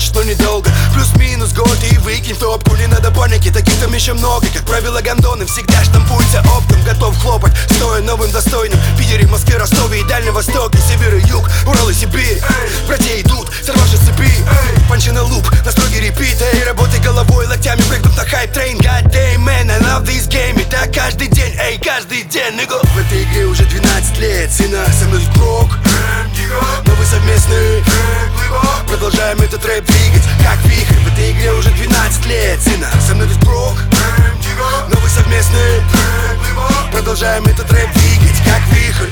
хочешь, но недолго. Плюс-минус год и выкинь в топку. Не надо паники, таких там еще много. Как правило, гондоны всегда штампуются оптом. Готов хлопать, стоя новым достойным. В Питере, Москве, Ростове и Дальнем Востоке. Север и юг, Урал и Сибирь. Братья идут, сорвавшись с цепи. Панчи на луп, на строгий репит. Эй, работай головой, локтями прыгнув на хайп-трейн. God damn, man, I love this game. И так каждый день, эй, каждый день, nigga. В этой игре уже 12 лет, сына, со мной тут Крок. Новый совместный продолжаем этот рэп двигать, как вихрь. В этой игре уже 12 лет, сына, со мной тут Крок. Новый совместный продолжаем этот рэп двигать, как вихрь.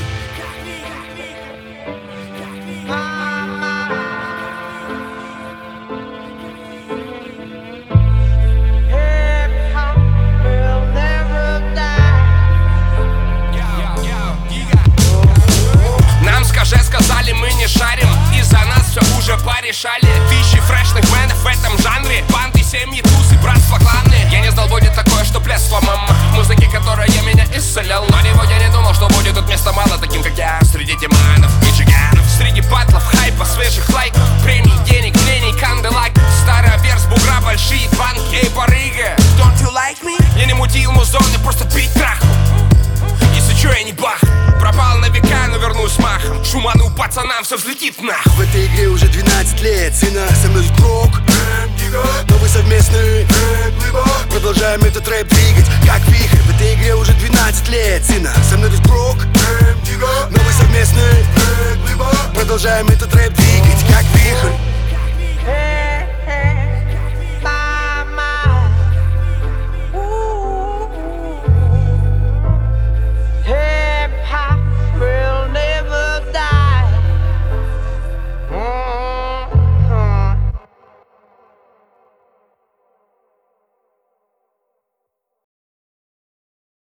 Сказали, мы не шарим, и за нас все уже порешали. Тысячи фрешных бэндов в этом жанре. Банды, семьи, тусы, братство, кланы. Я не знал, будет такое, что плесла мама. Музыки, которая меня исцелял. Но я не думал, что будет тут места мало таким, как я. Среди тиманов, мичиганов. Среди батлов, хайпа, свежих лайков. Премий, денег, мнений, канделайк. Старый оберс, бугра, большие банки. Эй, барыга, don't you like me? Я не мутил музоны, просто бить траху. Если чё, я не бах. Пропал на века, но вернусь махом. Шуману пацанам, все взлетит нахуй. В этой игре уже 12 лет, сына, со мной тут Крок. Новый совместный продолжаем этот рэп двигать, как вихрь. В этой игре уже 12 лет, сына, со мной тут Крок. Новый совместный продолжаем этот рэп двигать.